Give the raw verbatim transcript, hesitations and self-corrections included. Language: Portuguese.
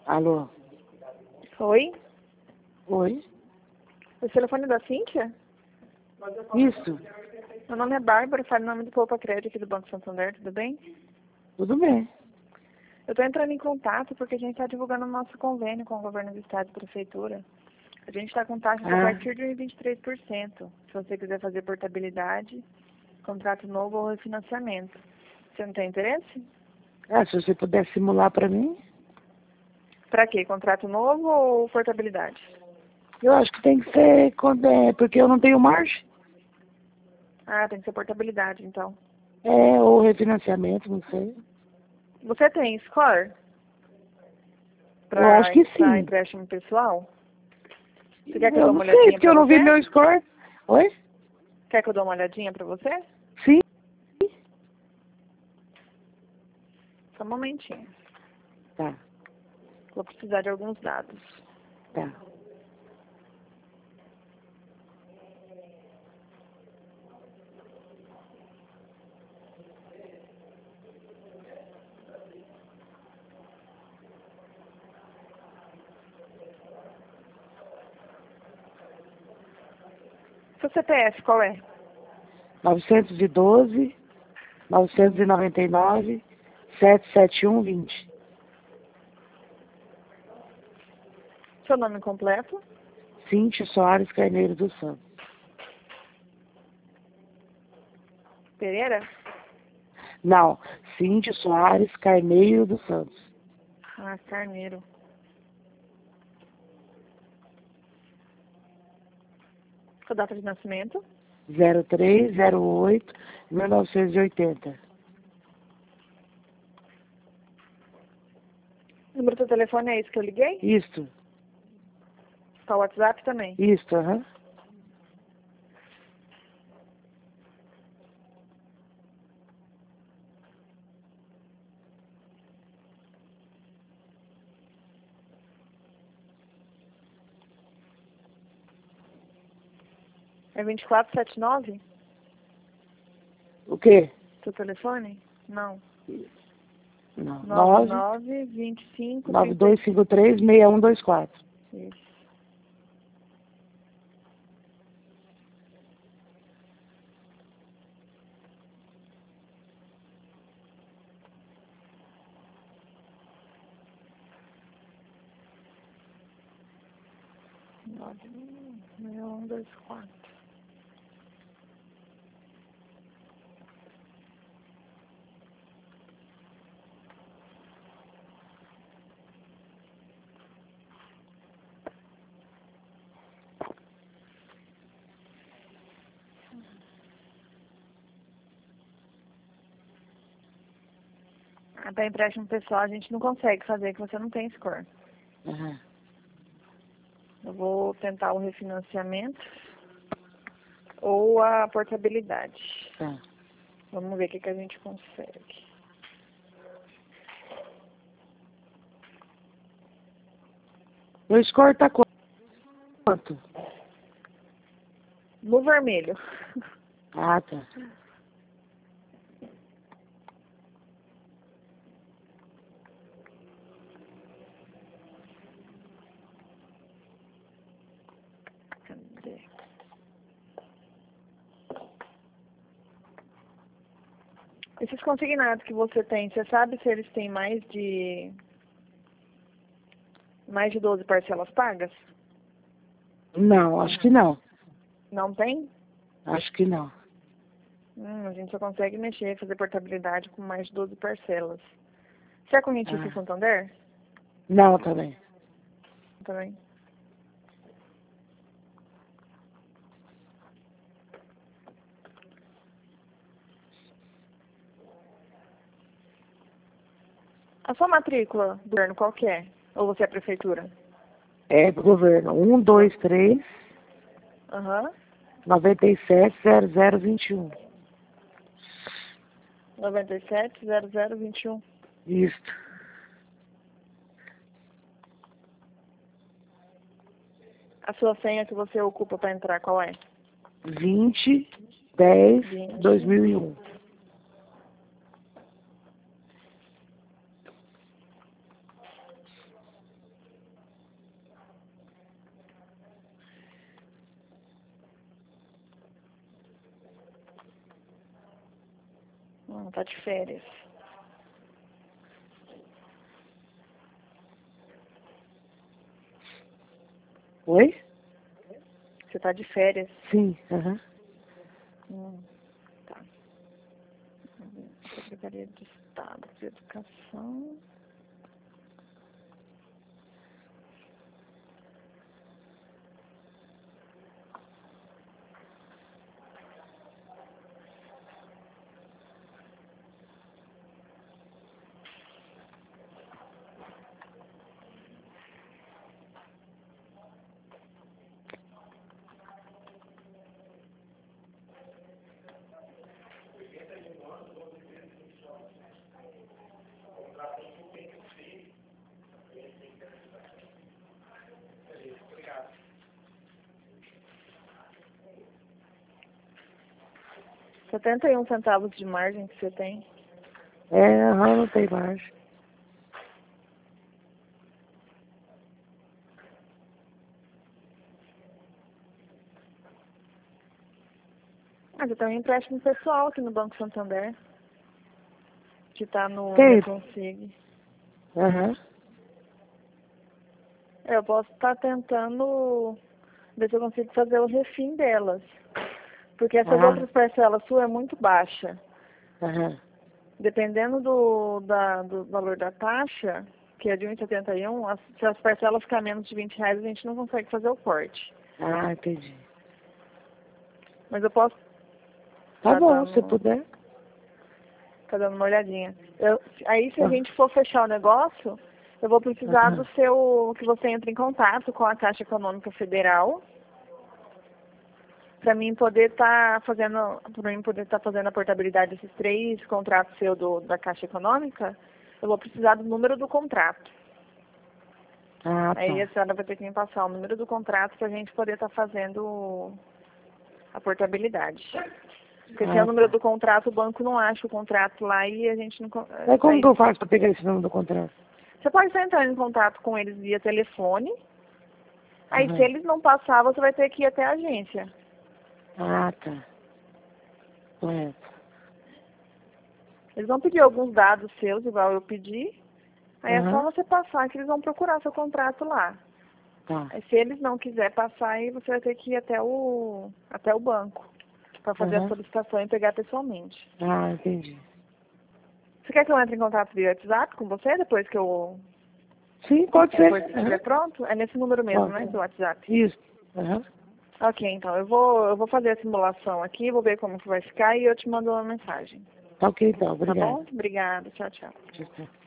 Alô? Oi? Oi? O telefone da Cíntia? Isso? Meu nome é Bárbara, falo em nome do Poupa Crédito aqui do Banco Santander, tudo bem? Tudo bem. Eu estou entrando em contato porque a gente está divulgando o nosso convênio com o governo do estado e prefeitura. A gente está com taxas a Ah, partir de vinte e três por cento. Se você quiser fazer portabilidade, contrato novo ou refinanciamento. Você não tem interesse? ah, se você puder simular pra mim, Para quê? Contrato novo ou portabilidade? eu acho que tem que ser quando é, porque eu não tenho margem. Ah, tem que ser portabilidade, então. É, ou refinanciamento, não sei. Você tem score Eu acho para que sim. empréstimo pessoal? Você quer que eu Eu dê não uma sei, olhadinha porque para eu não vi você? meu score. Oi? Quer que eu dê uma olhadinha para você? Sim. Só um momentinho. Tá, Vou precisar de alguns dados. tá. Seu C P F qual é? novecentos e doze, novecentos e noventa e nove, setecentos e setenta e um, vinte. Seu nome completo? Cíntia Soares Carneiro dos Santos. Pereira? Não, Cíntia Soares Carneiro dos Santos. Ah, Carneiro. Sua data de nascimento? zero três zero oito, mil novecentos e oitenta. O número do seu telefone é esse que eu liguei? Isto, Tá o WhatsApp também? isto, aham. É vinte e quatro setenta e nove? O quê? Seu telefone? Não. Não, nove nove, nove vinte e cinco nove trinta e dois cinco três, seis um dois quatro. seis. nove seis um dois quatro. Ah, para empréstimo pessoal a gente não consegue fazer, que você não tem score. Aham. Eu vou tentar o refinanciamento ou a portabilidade. Tá. Vamos ver o que, que a gente consegue. Meu score tá quanto? No vermelho. Ah, tá. Cadê? Esses consignados que você tem, você sabe se eles têm mais de mais de doze parcelas pagas? Não, acho que não. Não tem? Acho que não. Hum, a gente só consegue mexer, fazer portabilidade com mais de doze parcelas. Você é correntista em Ah. Santander? Não, também. Também. A sua matrícula do governo qual que é? Ou você é prefeitura? É do governo. um, dois, três, Aham. noventa e sete, zero zero vinte e um. noventa e sete, zero zero vinte e um. Isto. A sua senha que você ocupa para entrar, qual é? vinte, dez, Vinte. dois mil e um. tá de férias. Oi? Você tá de férias? Sim, aham. Hum, tá. Secretaria de Estado de Educação. setenta e um centavos de margem que você tem. É, aham, não tem margem. Ah, você tem um empréstimo pessoal aqui no Banco Santander. Que tá no Tem. Reconsig. Aham. Eu posso estar tentando ver se eu consigo fazer o refim delas. Porque essas Ah. outras parcelas suas é muito baixa. Aham. Dependendo do, da, do valor da taxa, que é de um vírgula setenta e um, as, se as parcelas ficar menos de vinte reais, a gente não consegue fazer o corte. Ah, entendi. Mas eu posso... Tá, Tá bom, dando, se puder. tá dando uma olhadinha. Eu, aí, se a Ah. gente for fechar o negócio, eu vou precisar Aham. do seu... que você entre em contato com a Caixa Econômica Federal, para mim poder estar fazendo, para mim poder estar fazendo a portabilidade desses três contratos seu do, da Caixa Econômica, eu vou precisar do número do contrato. Ah, Aí a tá. senhora vai ter que me passar o número do contrato para a gente poder estar fazendo a portabilidade. Porque sem Ah, o número tá. do contrato, o banco não acha o contrato lá e a gente não... con- É como aí, que eu faço pra pegar esse nome do contrato? você pode estar entrando em contato com eles via telefone. Aí Aham. se eles não passar, você vai ter que ir até a agência. Ah, tá. Correto. Eles vão pedir alguns dados seus, igual eu pedi. Aí é só Aham. você passar que eles vão procurar seu contrato lá. Tá. Aí se eles não quiserem passar, aí você vai ter que ir até o, até o banco para fazer a Aham. solicitação e pegar pessoalmente. Ah, entendi. Você quer que eu entre em contato via WhatsApp com você depois que eu Sim, pode ser. depois que estiver Aham. pronto? É nesse número mesmo, Pode. né, do WhatsApp? Isso. Aham. Ok, então eu vou eu vou fazer a simulação aqui, vou ver como que vai ficar e eu te mando uma mensagem. Tá ok, então. Tá Obrigado. bom? Obrigada. Tchau, tchau. Tchau, tchau.